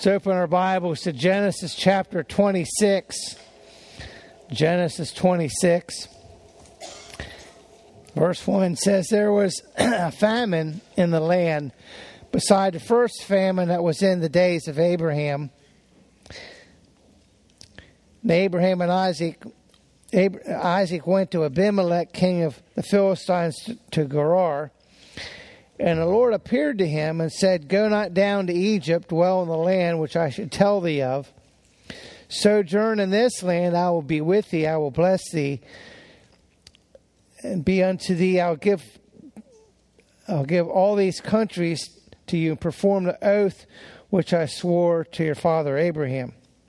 Let's open our Bibles to Genesis chapter 26. Genesis 26. Verse 1 says, there was a famine in the land beside the first famine that was in the days of Abraham. And Abraham and Isaac went to Abimelech, king of the Philistines, to Gerar. And the Lord appeared to him and said, go not down to Egypt, dwell in the land which I should tell thee of. Sojourn in this land, I will be with thee, I will bless thee, and be unto thee. I'll give all these countries to you, and perform the oath which I swore to your father Abraham.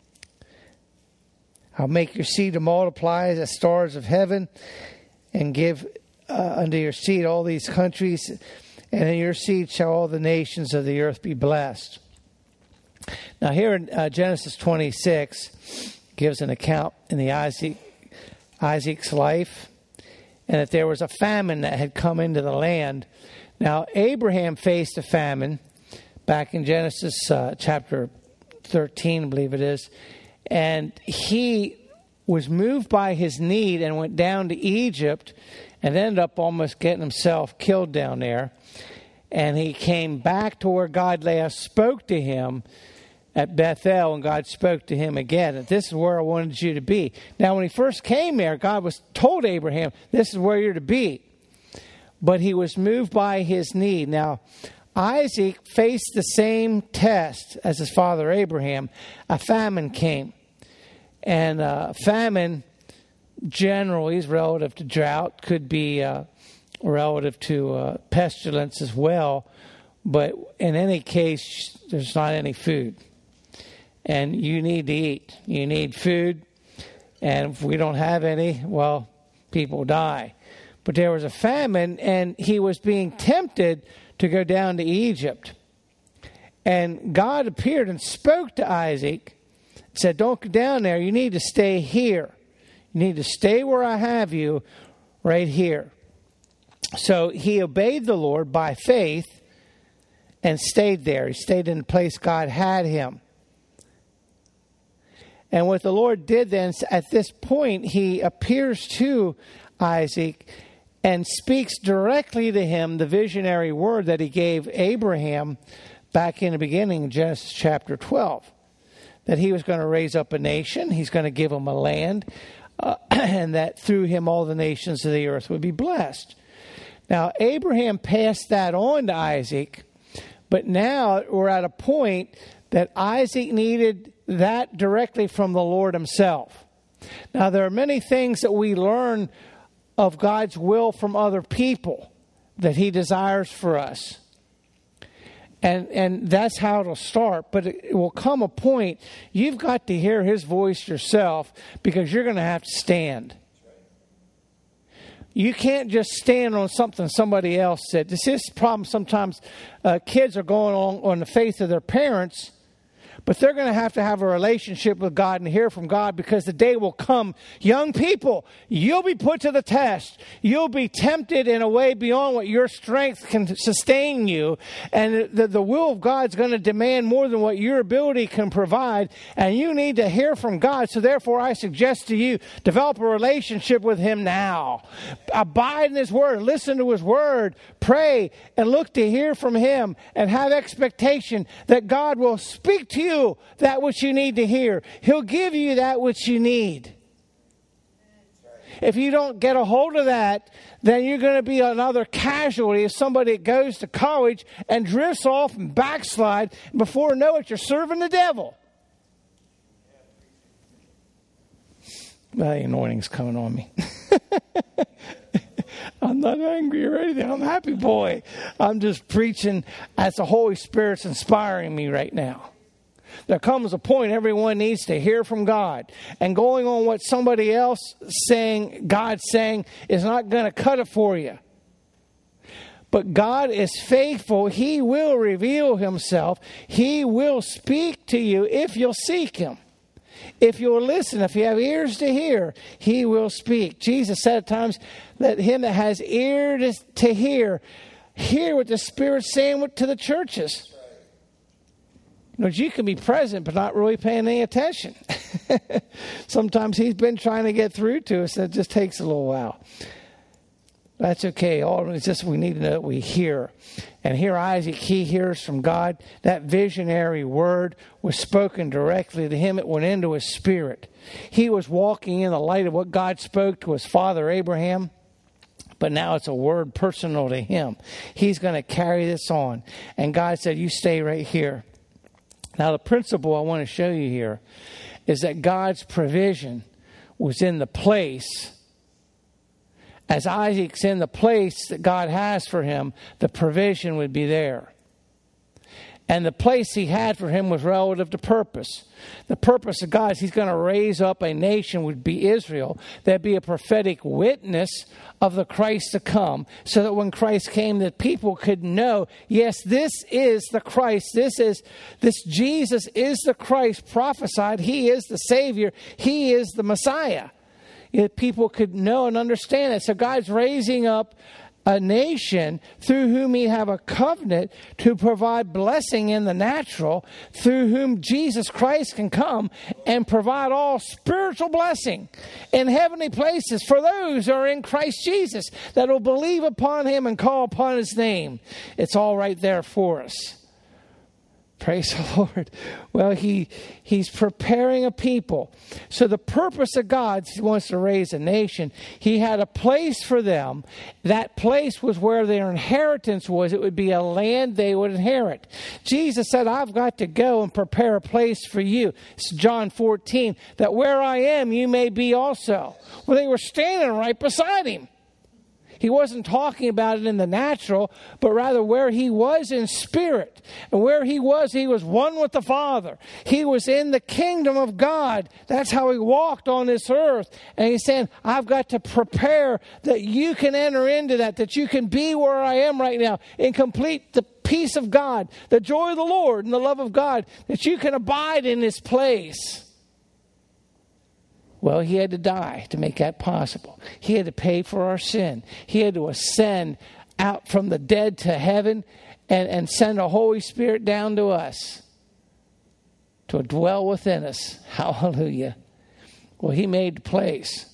I'll make your seed to multiply as the stars of heaven, and give unto your seed all these countries, and in your seed shall all the nations of the earth be blessed. Now here in Genesis 26 gives an account in the Isaac's life, and that there was a famine that had come into the land. Now Abraham faced a famine back in Genesis chapter 13, I believe it is, and he was moved by his need and went down to Egypt and ended up almost getting himself killed down there. And he came back to where God last spoke to him at Bethel, and God spoke to him again. And this is where I wanted you to be. Now, when he first came there, God told Abraham, this is where you're to be. But he was moved by his need. Now, Isaac faced the same test as his father Abraham. A famine came. And famine generally is relative to drought, could be relative to pestilence as well. But in any case, there's not any food. And you need to eat. You need food. And if we don't have any, well, people die. But there was a famine, and he was being tempted to go down to Egypt. And God appeared and spoke to Isaac, said, don't go down there. You need to stay here. You need to stay where I have you, right here. So he obeyed the Lord by faith and stayed there. He stayed in the place God had him. And what the Lord did then, at this point, he appears to Isaac and speaks directly to him the visionary word that he gave Abraham back in the beginning in Genesis chapter 12. That he was going to raise up a nation, he's going to give him a land, and that through him all the nations of the earth would be blessed. Now, Abraham passed that on to Isaac, but now we're at a point that Isaac needed that directly from the Lord himself. Now, there are many things that we learn of God's will from other people that he desires for us. And that's how it'll start. But it will come a point, you've got to hear his voice yourself, because you're going to have to stand. You can't just stand on something somebody else said. This is the problem sometimes. Kids are going on the faith of their parents, but they're going to have a relationship with God and hear from God, because the day will come. Young people, you'll be put to the test. You'll be tempted in a way beyond what your strength can sustain you. And the will of God's going to demand more than what your ability can provide. And you need to hear from God. So therefore, I suggest to you, develop a relationship with him now. Abide in his word. Listen to his word. Pray and look to hear from him. And have expectation that God will speak to you that which you need to hear. He'll give you that which you need. If you don't get a hold of that, then you're going to be another casualty of somebody that goes to college and drifts off and backslide. And before you know it, you're serving the devil. The anointing's coming on me. I'm not angry or anything. I'm a happy boy. I'm just preaching as the Holy Spirit's inspiring me right now. There comes a point everyone needs to hear from God. And going on what somebody else saying, God's saying, is not going to cut it for you. But God is faithful. He will reveal himself. He will speak to you if you'll seek him. If you'll listen, if you have ears to hear, he will speak. Jesus said at times that him that has ears to hear what the Spirit's saying to the churches. You can be present but not really paying any attention. Sometimes he's been trying to get through to us, and it just takes a little while. That's okay. All it's just we need to know that we hear. And here Isaac, he hears from God. That visionary word was spoken directly to him. It went into his spirit. He was walking in the light of what God spoke to his father Abraham. But now it's a word personal to him. He's going to carry this on. And God said, you stay right here. Now the principle I want to show you here is that God's provision was in the place. As Isaac's in the place that God has for him, the provision would be there. And the place he had for him was relative to purpose. The purpose of God is he's going to raise up a nation, would be Israel, that'd be a prophetic witness of the Christ to come, so that when Christ came, that people could know, yes, this is the Christ. This Jesus is the Christ prophesied. He is the Savior. He is the Messiah. People could know and understand it. So God's raising up a nation through whom he have a covenant to provide blessing in the natural, through whom Jesus Christ can come and provide all spiritual blessing in heavenly places for those who are in Christ Jesus, that will believe upon him and call upon his name. It's all right there for us. Praise the Lord. Well, he's preparing a people. So the purpose of God, he wants to raise a nation. He had a place for them. That place was where their inheritance was. It would be a land they would inherit. Jesus said, I've got to go and prepare a place for you. It's John 14, that where I am, you may be also. Well, they were standing right beside him. He wasn't talking about it in the natural, but rather where he was in spirit. And where he was one with the Father. He was in the kingdom of God. That's how he walked on this earth. And he's saying, I've got to prepare that you can enter into that you can be where I am right now and complete the peace of God, the joy of the Lord and the love of God, that you can abide in this place. Well, he had to die to make that possible. He had to pay for our sin. He had to ascend out from the dead to heaven and send the Holy Spirit down to us to dwell within us. Hallelujah. Well, he made the place.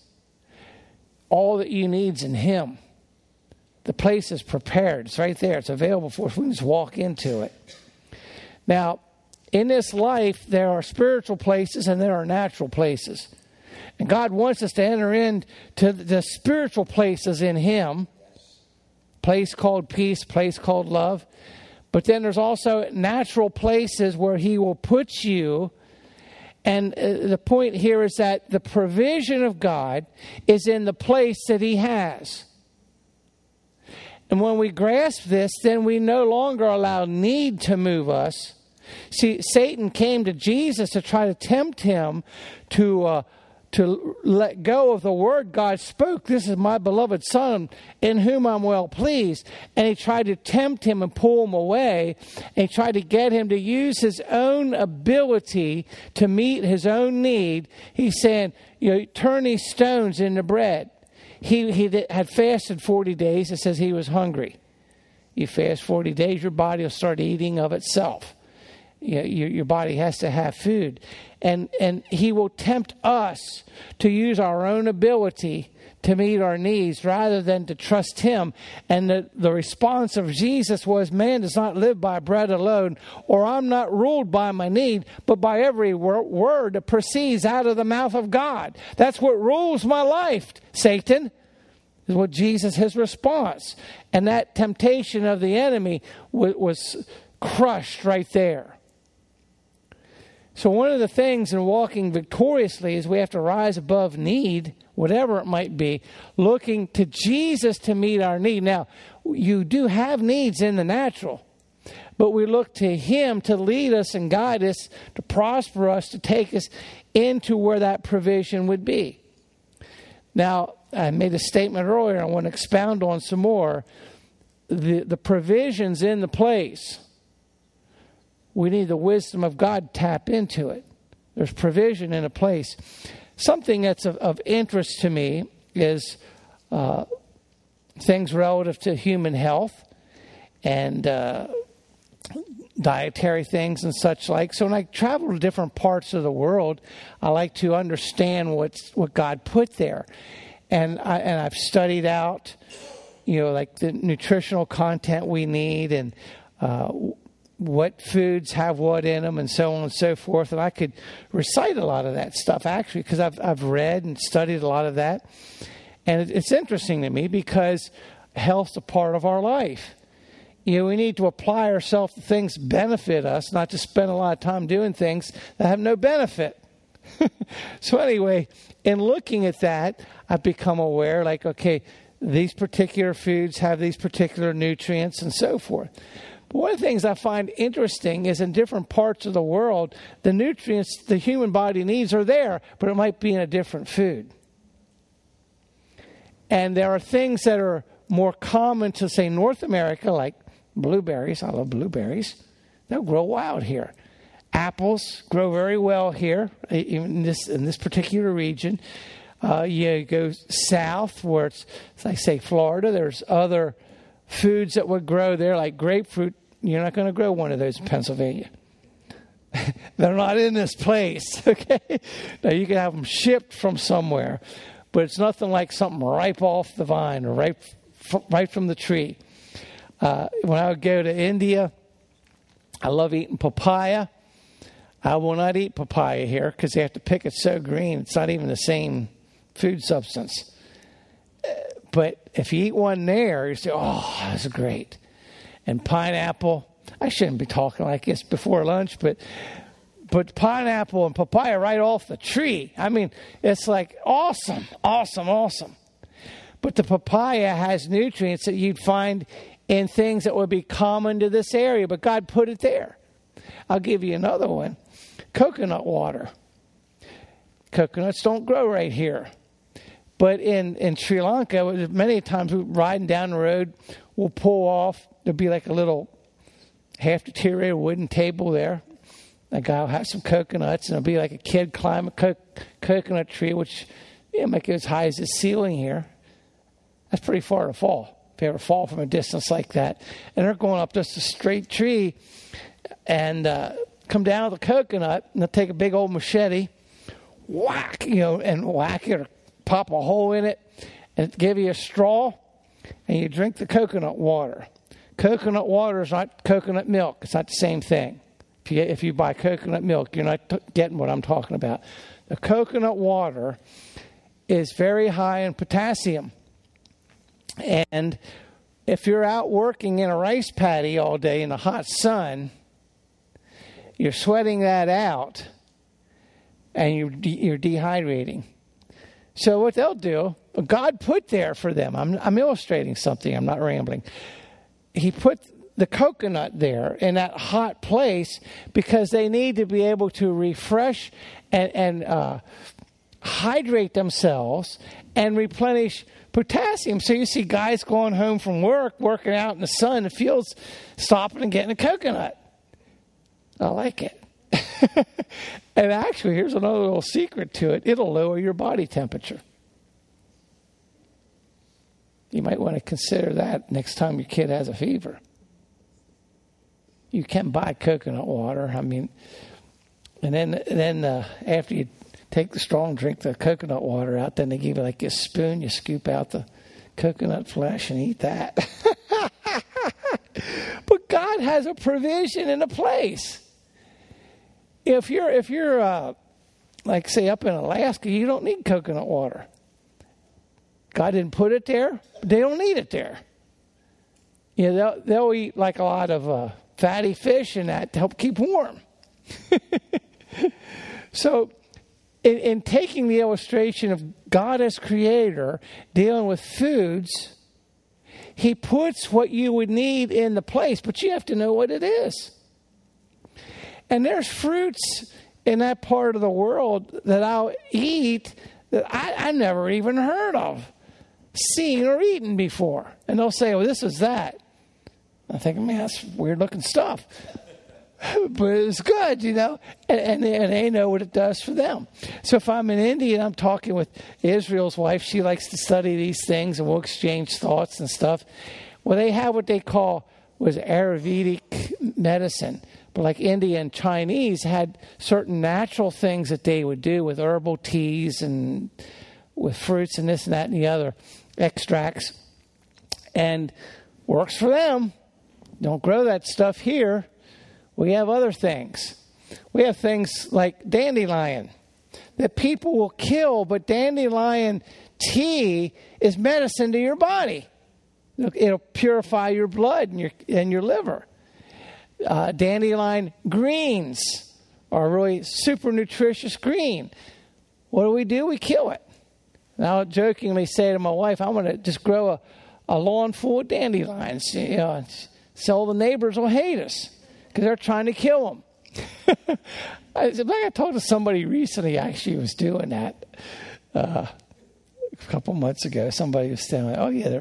All that you need's in him. The place is prepared. It's right there. It's available for us. We can just walk into it. Now, in this life, there are spiritual places and there are natural places. And God wants us to enter into the spiritual places in him. Place called peace, place called love. But then there's also natural places where he will put you. And the point here is that the provision of God is in the place that he has. And when we grasp this, then we no longer allow need to move us. See, Satan came to Jesus to try to tempt him to let go of the word God spoke. This is my beloved Son in whom I'm well pleased. And he tried to tempt him and pull him away. And he tried to get him to use his own ability to meet his own need. He's saying, turn these stones into bread. He had fasted 40 days. It says he was hungry. You fast 40 days, your body will start eating of itself. Your body has to have food. And he will tempt us to use our own ability to meet our needs rather than to trust him. And the response of Jesus was, man does not live by bread alone, or I'm not ruled by my need, but by every word that proceeds out of the mouth of God. That's what rules my life, Satan, is what Jesus, his response. And that temptation of the enemy was crushed right there. So one of the things in walking victoriously is we have to rise above need, whatever it might be, looking to Jesus to meet our need. Now, you do have needs in the natural, but we look to him to lead us and guide us, to prosper us, to take us into where that provision would be. Now, I made a statement earlier, I want to expound on some more. The provisions in the place. We need the wisdom of God to tap into it. There's provision in a place. Something that's of interest to me is things relative to human health and dietary things and such like. So when I travel to different parts of the world, I like to understand what God put there. And I've studied out, like the nutritional content we need and what foods have what in them and so on and so forth. And I could recite a lot of that stuff, actually, because I've read and studied a lot of that. And it's interesting to me because health's a part of our life. We need to apply ourselves to things that benefit us, not to spend a lot of time doing things that have no benefit. So anyway, in looking at that, I've become aware, like, okay, these particular foods have these particular nutrients and so forth. But one of the things I find interesting is in different parts of the world, the nutrients the human body needs are there, but it might be in a different food. And there are things that are more common to, say, North America, like blueberries. I love blueberries. They'll grow wild here. Apples grow very well here, in this particular region. You go south where it's like, say, Florida. There's other foods that would grow there, like grapefruit. You're not going to grow one of those in Pennsylvania. They're not in this place, okay? Now, you can have them shipped from somewhere, but it's nothing like something ripe off the vine or right from the tree. When I would go to India, I love eating papaya. I will not eat papaya here because they have to pick it so green. It's not even the same food substance. But if you eat one there, you say, oh, that's great. And pineapple, I shouldn't be talking like this before lunch, but pineapple and papaya right off the tree. I mean, it's like awesome. But the papaya has nutrients that you'd find in things that would be common to this area, but God put it there. I'll give you another one. Coconut water. Coconuts don't grow right here. But in Sri Lanka, many times we're riding down the road, we'll pull off. There'll be like a little half-deteriorated wooden table there. A guy will have some coconuts, and it'll be like a kid climb a coconut tree, which might go as high as the ceiling here. That's pretty far to fall, if you ever fall from a distance like that. And they're going up just a straight tree and come down with a coconut, and they'll take a big old machete, whack, and whack it or pop a hole in it, and give you a straw, and you drink the coconut water. Coconut water is not coconut milk. It's not the same thing. If you buy coconut milk, you're not getting what I'm talking about. The coconut water is very high in potassium. And if you're out working in a rice paddy all day in the hot sun, you're sweating that out, and you're dehydrating. So what they'll do, God put there for them. I'm illustrating something. I'm not rambling. He put the coconut there in that hot place because they need to be able to refresh and hydrate themselves and replenish potassium. So you see guys going home from work, working out in the sun, in the fields, stopping and getting a coconut. I like it. And actually, here's another little secret to it. It'll lower your body temperature. You might want to consider that next time your kid has a fever. You can buy coconut water. I mean, and then after you take the straw and drink the coconut water out, then they give you like a spoon. You scoop out the coconut flesh and eat that. But God has a provision and a place. If you're like, say, up in Alaska, you don't need coconut water. God didn't put it there. They don't need it there. They'll eat like a lot of fatty fish and that to help keep warm. So in taking the illustration of God as creator, dealing with foods, he puts what you would need in the place, but you have to know what it is. And there's fruits in that part of the world that I'll eat that I never even heard of, seen or eaten before. And they'll say, well, this is that. I think, man, that's weird looking stuff. But it's good, and they know what it does for them. So if I'm in India and I'm talking with Israel's wife, she likes to study these things and we'll exchange thoughts and stuff. Well, they have what they call was Ayurvedic medicine. But like India and Chinese had certain natural things that they would do with herbal teas and with fruits and this and that and the other extracts. And works for them. Don't grow that stuff here. We have other things. We have things like dandelion that people will kill, but dandelion tea is medicine to your body. It'll purify your blood and your liver. Dandelion greens are really super nutritious green. What do? We kill it. And I'll jokingly say to my wife, I'm going to just grow a lawn full of dandelions. So all the neighbors will hate us because they're trying to kill them. I talked to somebody recently, actually, was doing that a couple months ago. Somebody was saying, oh, yeah,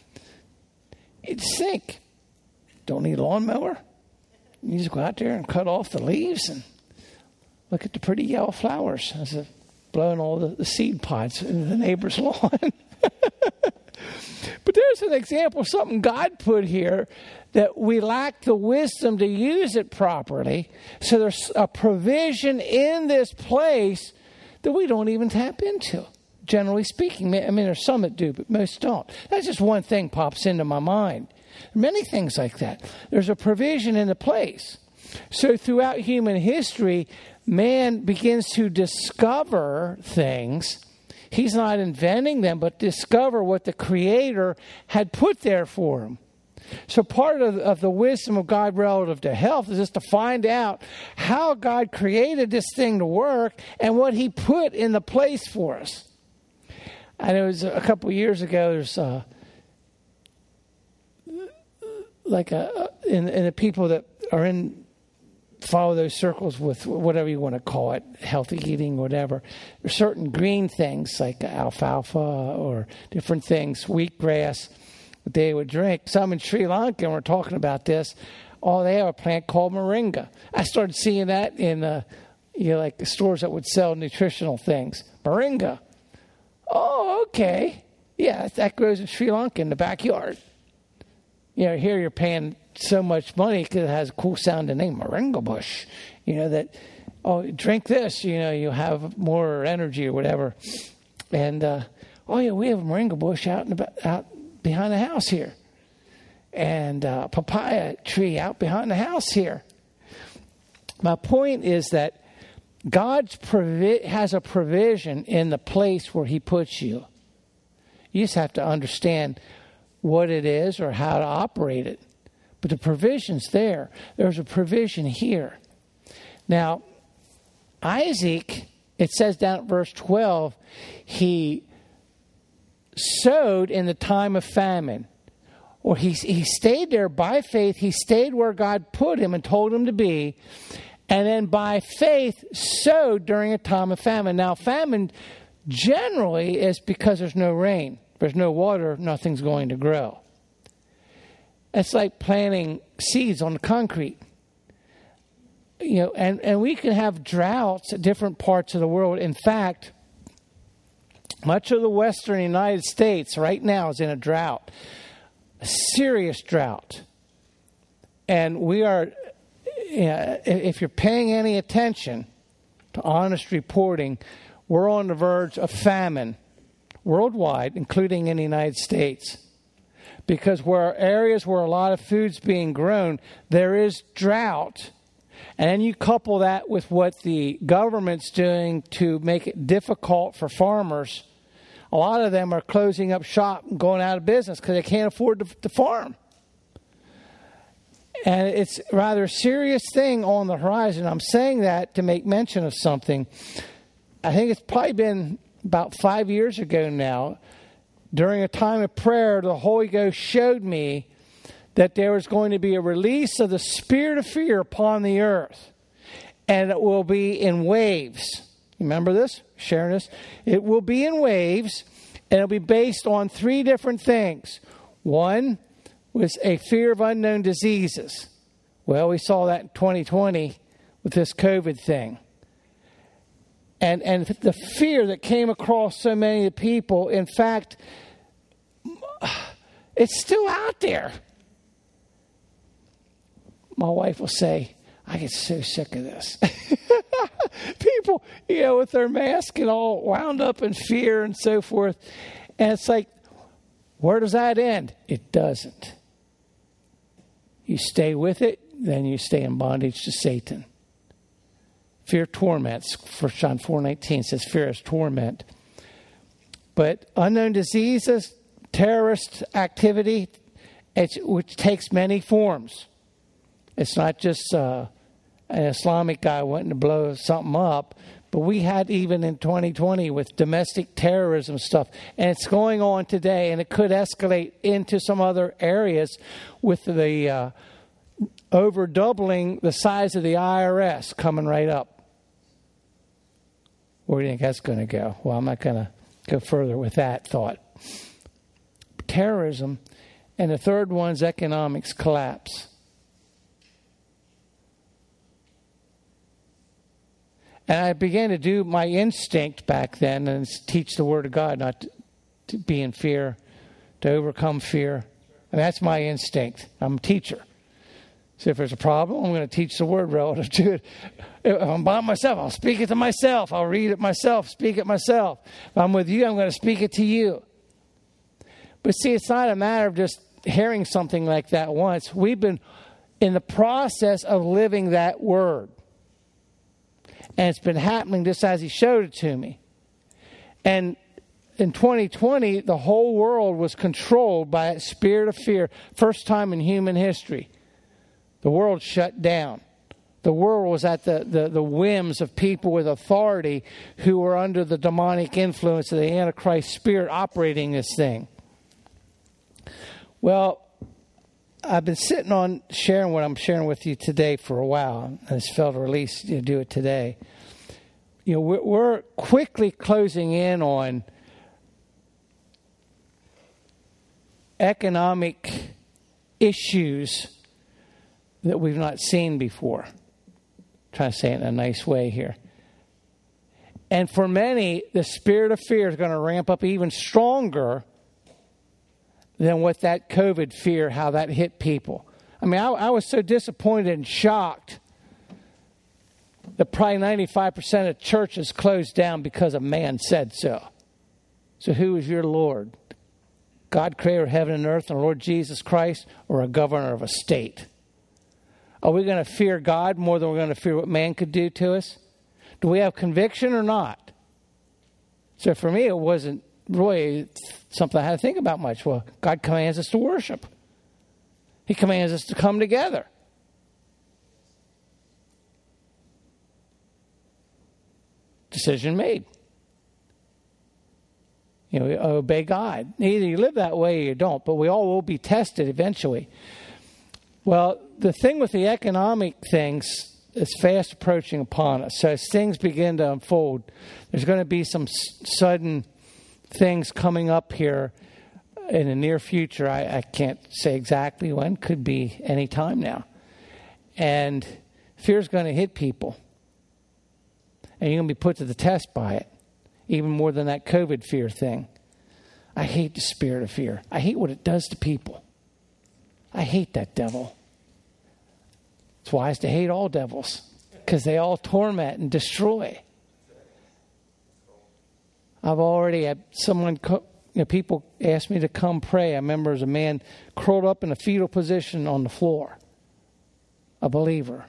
it's think. Don't need a lawnmower. You just go out there and cut off the leaves and look at the pretty yellow flowers as they're blowing all the seed pods into the neighbor's lawn. But there's an example of something God put here that we lack the wisdom to use it properly. So there's a provision in this place that we don't even tap into, generally speaking. I mean, there's some that do, but most don't. That's just one thing pops into my mind. Many things like that. There's a provision in the place. So throughout human history, man begins to discover things. He's not inventing them, but discover what the Creator had put there for him. So part of the wisdom of God relative to health is just to find out how God created this thing to work and what He put in the place for us. And it was a couple of years ago, there's in the people that are follow those circles with whatever you want to call it, healthy eating, whatever. There's certain green things like alfalfa or different things, wheatgrass, that they would drink. Some in Sri Lanka, and we're talking about this, they have a plant called moringa. I started seeing that in like the stores that would sell nutritional things. Moringa. Oh, okay. Yeah, that grows in Sri Lanka in the backyard. Here you're paying so much money because it has a cool sounding name, moringa bush. Drink this, you'll have more energy or whatever. And, we have a moringa bush out behind the house here. And papaya tree out behind the house here. My point is that God has a provision in the place where He puts you. You just have to understand what it is or how to operate it. But the provision's there. There's a provision here. Now, Isaac, it says down at verse 12, he sowed in the time of famine. Or he stayed there by faith. He stayed where God put him and told him to be. And then by faith sowed during a time of famine. Now, famine generally is because there's no rain. There's no water, nothing's going to grow. It's like planting seeds on the concrete. And we can have droughts at different parts of the world. In fact, much of the western United States right now is in a drought, a serious drought. And we are, if you're paying any attention to honest reporting, we're on the verge of famine worldwide, including in the United States. Because where areas where a lot of food's being grown, there is drought. And then you couple that with what the government's doing to make it difficult for farmers. A lot of them are closing up shop and going out of business because they can't afford to farm. And it's a rather serious thing on the horizon. I'm saying that to make mention of something. I think it's probably been about 5 years ago now. During a time of prayer, the Holy Ghost showed me that there was going to be a release of the spirit of fear upon the earth. And it will be in waves. You remember this? Sharing this? It will be in waves, and it'll be based on 3 different things. One was a fear of unknown diseases. Well, we saw that in 2020 with this COVID thing. And the fear that came across so many people, in fact, it's still out there. my wife will say, I get so sick of this. People, with their mask and all wound up in fear and so forth. And it's like, where does that end? It doesn't. You stay with it, then you stay in bondage to Satan. Fear torments. 1 John 4:19 says fear is torment. But unknown diseases, terrorist activity, which takes many forms. It's not just an Islamic guy wanting to blow something up, but we had even in 2020 with domestic terrorism stuff. And it's going on today, and it could escalate into some other areas with the over doubling the size of the IRS coming right up. Where do you think that's going to go? Well, I'm not going to go further with that thought. Terrorism. And the third one's economics collapse. And I began to do my instinct back then and teach the Word of God, not to be in fear, to overcome fear. And that's my instinct. I'm a teacher. So if there's a problem, I'm going to teach the Word relative to it. If I'm by myself, I'll speak it to myself. I'll read it myself, speak it myself. If I'm with you, I'm going to speak it to you. But see, it's not a matter of just hearing something like that once. We've been in the process of living that Word. And it's been happening just as He showed it to me. And in 2020, the whole world was controlled by a spirit of fear. First time in human history. The world shut down. The world was at the whims of people with authority who were under the demonic influence of the Antichrist spirit operating this thing. Well, I've been sitting on sharing what I'm sharing with you today for a while. I just felt a release to do it today. We're quickly closing in on economic issues that we've not seen before. I'm trying to say it in a nice way here. And for many, the spirit of fear is going to ramp up even stronger than what that COVID fear, how that hit people. I mean, I was so disappointed and shocked that probably 95% of churches closed down because a man said so. So who is your Lord? God, creator of heaven and earth, and Lord Jesus Christ, or a governor of a state? Are we going to fear God more than we're going to fear what man could do to us? Do we have conviction or not? So for me, it wasn't really something I had to think about much. Well, God commands us to worship. He commands us to come together. Decision made. We obey God. Either you live that way or you don't, but we all will be tested eventually. Well, the thing with the economic things is fast approaching upon us. So as things begin to unfold, there's going to be some sudden things coming up here in the near future. I can't say exactly when. Could be any time now. And fear is going to hit people. And you're going to be put to the test by it. Even more than that COVID fear thing. I hate the spirit of fear. I hate what it does to people. I hate that devil. It's wise to hate all devils. Because they all torment and destroy. I've already had someone, people asked me to come pray. I remember as a man curled up in a fetal position on the floor. A believer.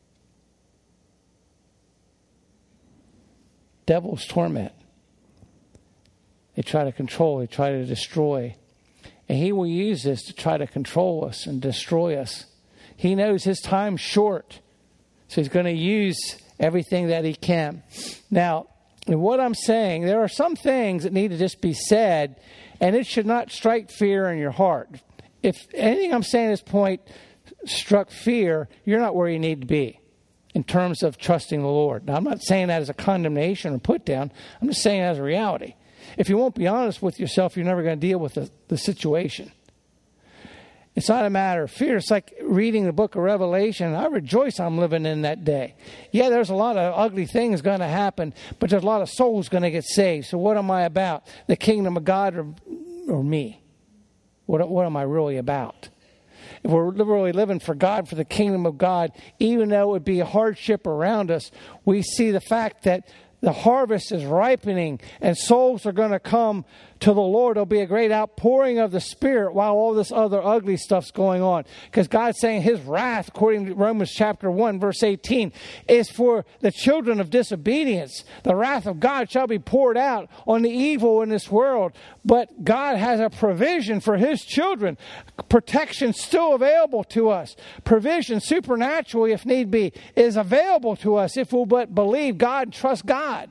Devils torment. They try to control. They try to destroy. And he will use this to try to control us and destroy us. He knows his time's short. So he's going to use everything that he can. Now, in what I'm saying, there are some things that need to just be said, and it should not strike fear in your heart. If anything I'm saying at this point struck fear, you're not where you need to be in terms of trusting the Lord. Now, I'm not saying that as a condemnation or put down. I'm just saying it as a reality. If you won't be honest with yourself, you're never going to deal with the situation. It's not a matter of fear. It's like reading the book of Revelation. I rejoice I'm living in that day. Yeah, there's a lot of ugly things going to happen, but there's a lot of souls going to get saved. So what am I about? The kingdom of God or me? What am I really about? If we're literally living for God, for the kingdom of God, even though it would be a hardship around us, we see the fact that the harvest is ripening and souls are going to come to the Lord. There'll be a great outpouring of the Spirit while all this other ugly stuff's going on. Because God's saying his wrath, according to Romans chapter 1, verse 18, is for the children of disobedience. The wrath of God shall be poured out on the evil in this world. But God has a provision for his children. Protection still available to us. Provision, supernaturally if need be, is available to us if we'll but believe God and trust God.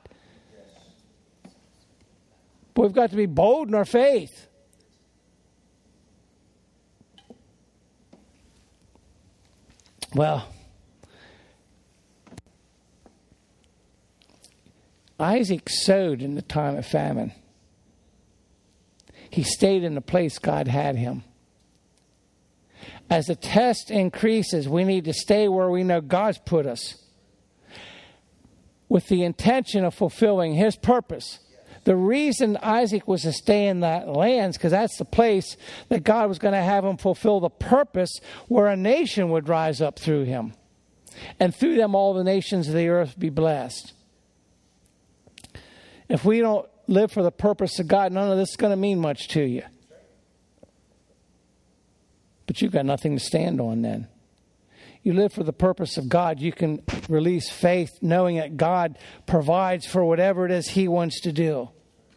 But we've got to be bold in our faith. Well, Isaac sowed in the time of famine. He stayed in the place God had him. As the test increases, we need to stay where we know God's put us, with the intention of fulfilling his purpose. The reason Isaac was to stay in that land is because that's the place that God was going to have him fulfill the purpose where a nation would rise up through him. And through them all the nations of the earth be blessed. If we don't live for the purpose of God, none of this is going to mean much to you. But you've got nothing to stand on then. You live for the purpose of God, you can release faith knowing that God provides for whatever it is he wants to do.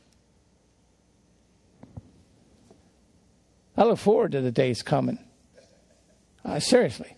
I look forward to the days coming. Seriously.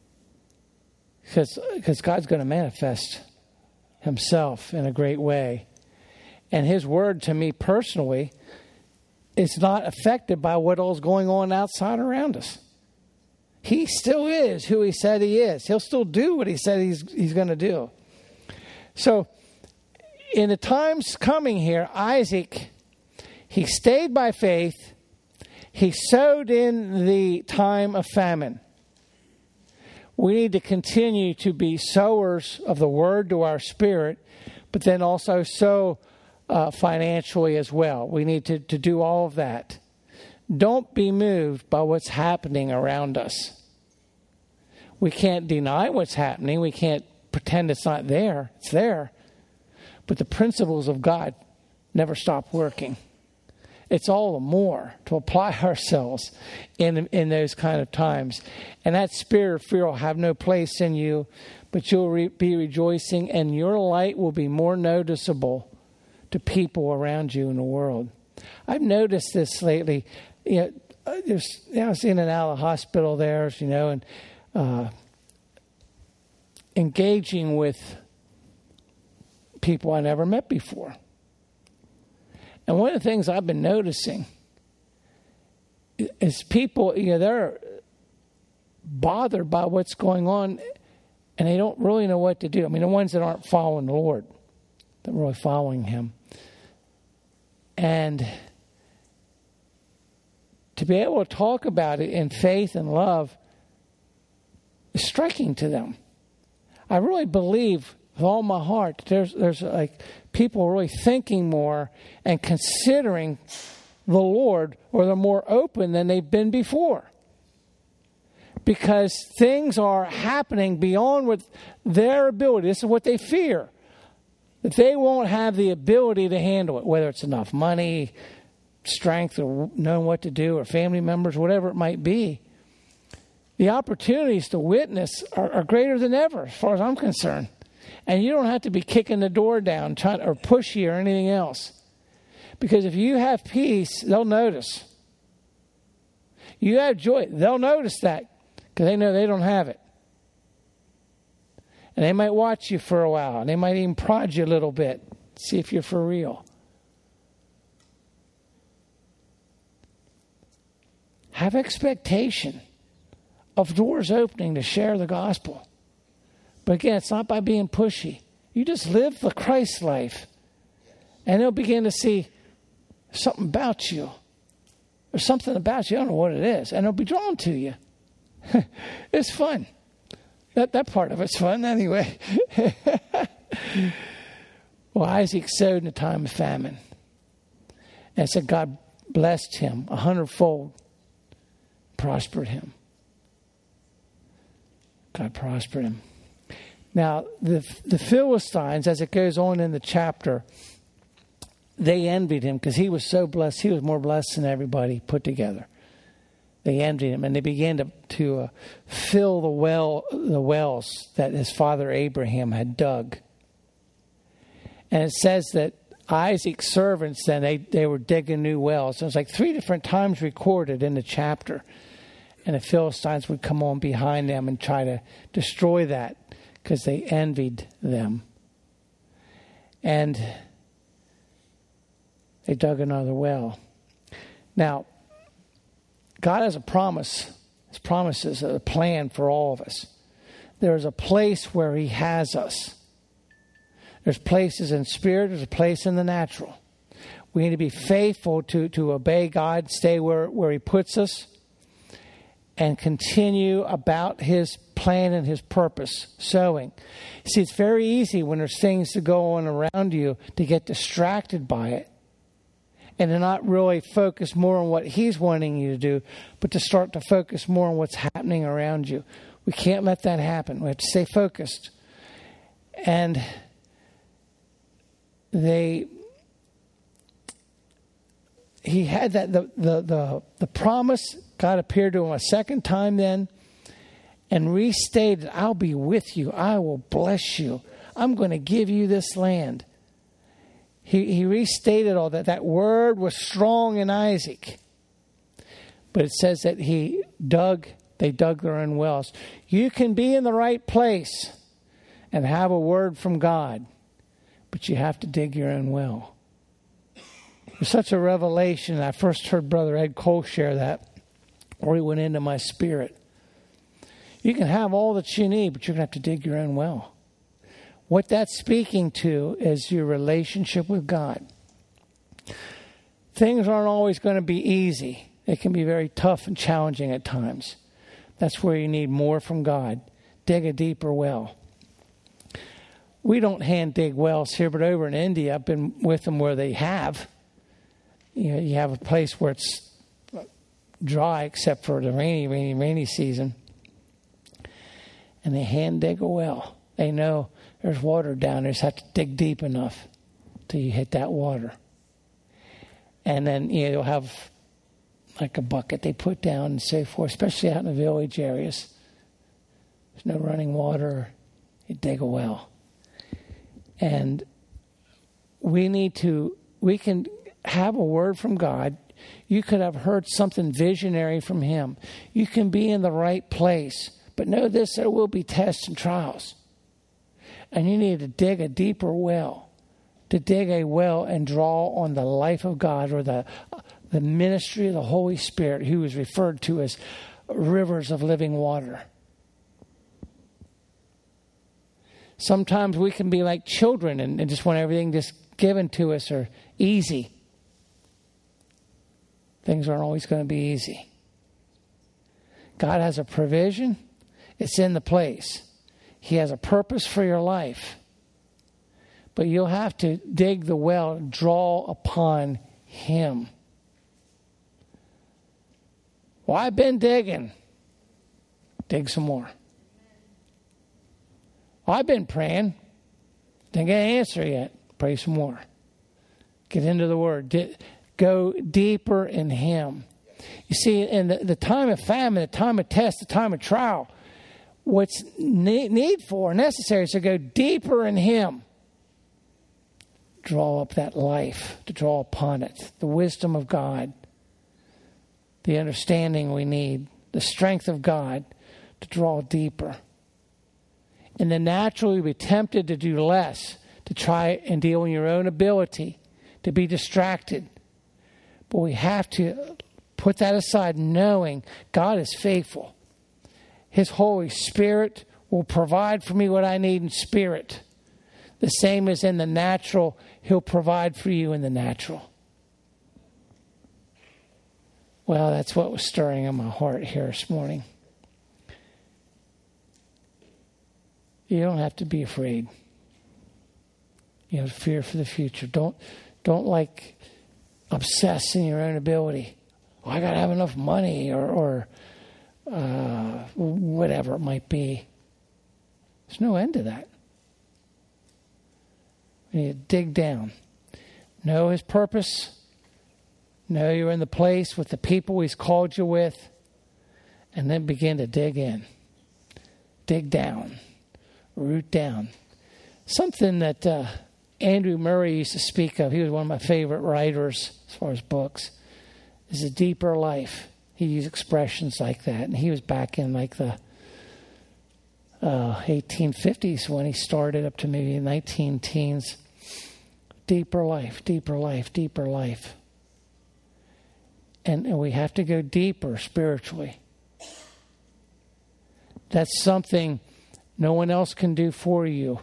Because God's going to manifest himself in a great way. And his word to me personally is not affected by what all's going on outside around us. He still is who he said he is. He'll still do what he said he's going to do. So, in the times coming here, Isaac, he stayed by faith. He sowed in the time of famine. We need to continue to be sowers of the word to our spirit, but then also sow financially as well. We need to do all of that. Don't be moved by what's happening around us. We can't deny what's happening. We can't pretend it's not there. It's there. But the principles of God never stop working. It's all the more to apply ourselves in those kind of times. And that spirit of fear will have no place in you, but you'll be rejoicing, and your light will be more noticeable to people around you in the world. I've noticed this lately. I was in and out of the hospital there, and engaging with people I never met before. And one of the things I've been noticing is people, they're bothered by what's going on, and they don't really know what to do. I mean, the ones that aren't following the Lord, that are really following him. And to be able to talk about it in faith and love is striking to them. I really believe with all my heart there's like people really thinking more and considering the Lord, or they're more open than they've been before. Because things are happening beyond what their ability. This is what they fear. That they won't have the ability to handle it, whether it's enough money, strength, or knowing what to do, or family members, whatever it might be. The opportunities to witness are greater than ever, as far as I'm concerned. And you don't have to be kicking the door down or pushy or anything else. Because if you have peace, they'll notice. You have joy, they'll notice that, because they know they don't have it. And they might watch you for a while. And they might even prod you a little bit. See if you're for real. Have expectation of doors opening to share the gospel. But again, it's not by being pushy. You just live the Christ life. And they'll begin to see something about you. There's something about you. I don't know what it is. And they'll be drawn to you. It's fun. That part of it's fun anyway. Well, Isaac sowed in a time of famine. And it said God blessed him 100-fold, prospered him. God prospered him. Now, the Philistines, as it goes on in the chapter, they envied him because he was so blessed. He was more blessed than everybody put together. They envied him, and they began to fill the wells that his father Abraham had dug. And it says that Isaac's servants, then they were digging new wells. So it was like 3 different times recorded in the chapter. And the Philistines would come on behind them and try to destroy that because they envied them. And they dug another well. Now, God has a promise. His promise is a plan for all of us. There is a place where he has us. There's places in spirit. There's a place in the natural. We need to be faithful to obey God, stay where he puts us, and continue about his plan and his purpose, sowing. See, it's very easy when there's things to go on around you to get distracted by it and to not really focus more on what he's wanting you to do, but to start to focus more on what's happening around you. We can't let that happen. We have to stay focused. And he had that the promise. God appeared to him a second time then and restated, I'll be with you. I will bless you. I'm going to give you this land. He restated all that. That word was strong in Isaac. But it says that they dug their own wells. You can be in the right place and have a word from God, but you have to dig your own well. There's such a revelation. I first heard Brother Ed Cole share that, or he went into my spirit. You can have all that you need, but you're going to have to dig your own well. What that's speaking to is your relationship with God. Things aren't always going to be easy. They can be very tough and challenging at times. That's where you need more from God. Dig a deeper well. We don't hand dig wells here, but over in India, I've been with them where they have. You have a place where it's dry except for the rainy season. And they hand dig a well. They know there's water down there. You just have to dig deep enough till you hit that water. And then you'll have like a bucket they put down and so forth, especially out in the village areas. There's no running water. You dig a well. And we can have a word from God. You could have heard something visionary from him. You can be in the right place. But know this, there will be tests and trials. And you need to dig a deeper well. To dig a well and draw on the life of God, or the ministry of the Holy Spirit, who is referred to as rivers of living water. Sometimes we can be like children and just want everything just given to us or easy. Things aren't always going to be easy. God has a provision. It's in the place. He has a purpose for your life. But you'll have to dig the well and draw upon him. Well, I've been digging. Dig some more. Well, I've been praying. Didn't get an answer yet. Pray some more. Get into the Word. Go deeper in him. You see, in the time of famine, the time of test, the time of trial, what's needful or necessary is to go deeper in him. Draw up that life, to draw upon it. The wisdom of God. The understanding we need. The strength of God to draw deeper. In the natural, you'll be tempted to do less, to try and deal in your own ability, to be distracted. But we have to put that aside, knowing God is faithful. His Holy Spirit will provide for me what I need in spirit. The same as in the natural, he'll provide for you in the natural. Well, that's what was stirring in my heart here this morning. You don't have to be afraid. You know, fear for the future. Don't like obsess in your own ability. Oh, I got to have enough money or whatever it might be. There's no end to that. We need to dig down. Know His purpose. Know you're in the place with the people He's called you with. And then begin to dig in. Dig down. Root down. Something that Andrew Murray used to speak of, he was one of my favorite writers as far as books, is a deeper life. He used expressions like that. And he was back in like the 1850s when he started up to maybe 19 teens. Deeper life, deeper life, deeper life. And we have to go deeper spiritually. That's something no one else can do for you.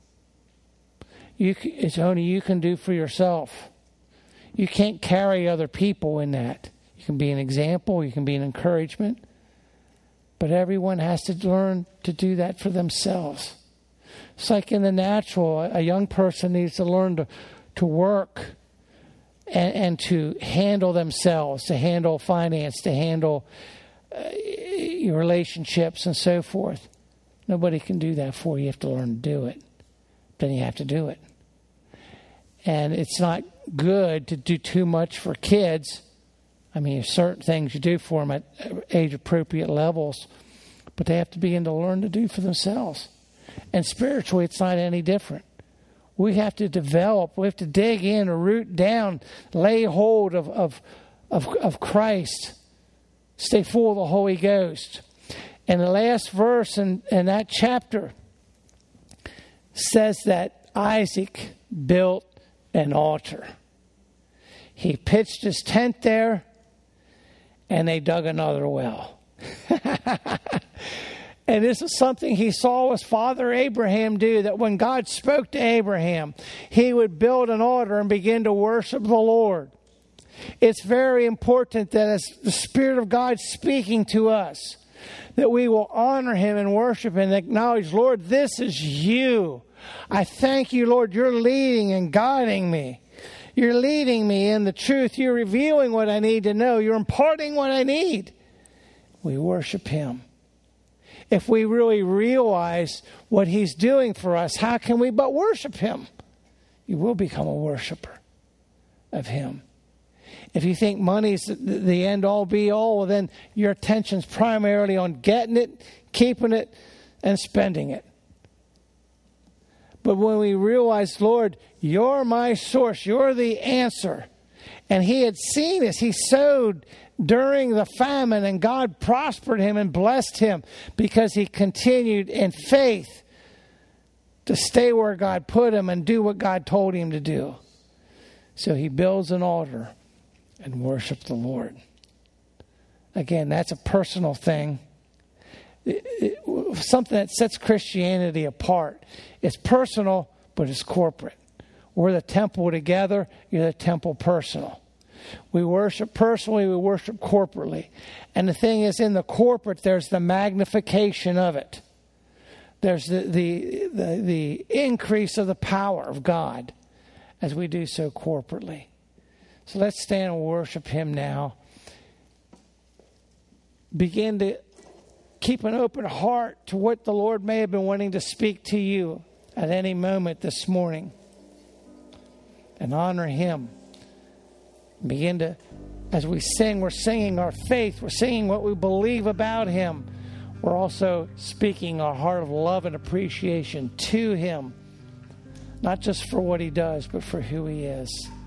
It's only you can do for yourself. You can't carry other people in that. You can be an example, you can be an encouragement, but everyone has to learn to do that for themselves. It's like in the natural, a young person needs to learn to work and to handle themselves, to handle finance, to handle your relationships and so forth. Nobody can do that for you. You have to learn to do it. Then you have to do it. And it's not good to do too much for kids. I mean, there's certain things you do for them at age-appropriate levels, but they have to begin to learn to do for themselves. And spiritually, it's not any different. We have to develop, we have to dig in or root down, lay hold of Christ, stay full of the Holy Ghost. And the last verse in that chapter says that Isaac built an altar. He pitched his tent there, and they dug another well. And this is something he saw his father Abraham do, that when God spoke to Abraham, he would build an altar and begin to worship the Lord. It's very important that as the Spirit of God speaking to us, that we will honor Him and worship and acknowledge, Lord, this is You. I thank You, Lord, You're leading and guiding me. You're leading me in the truth. You're revealing what I need to know. You're imparting what I need. We worship Him. If we really realize what He's doing for us, how can we but worship Him? You will become a worshiper of Him. If you think money's the end-all, be-all, well, then your attention's primarily on getting it, keeping it, and spending it. But when we realize, Lord, You're my source, You're the answer. And he had seen this. He sowed during the famine, and God prospered him and blessed him because he continued in faith to stay where God put him and do what God told him to do. So he builds an altar and worships the Lord. Again, that's a personal thing. Something that sets Christianity apart. It's personal, but it's corporate. We're the temple together. You're the temple personal. We worship personally. We worship corporately. And the thing is, in the corporate, there's the magnification of it. There's the increase of the power of God as we do so corporately. So let's stand and worship Him now. Begin to keep an open heart to what the Lord may have been wanting to speak to you at any moment this morning. And honor Him. Begin to, as we sing, we're singing our faith. We're singing what we believe about Him. We're also speaking our heart of love and appreciation to Him. Not just for what He does, but for who He is.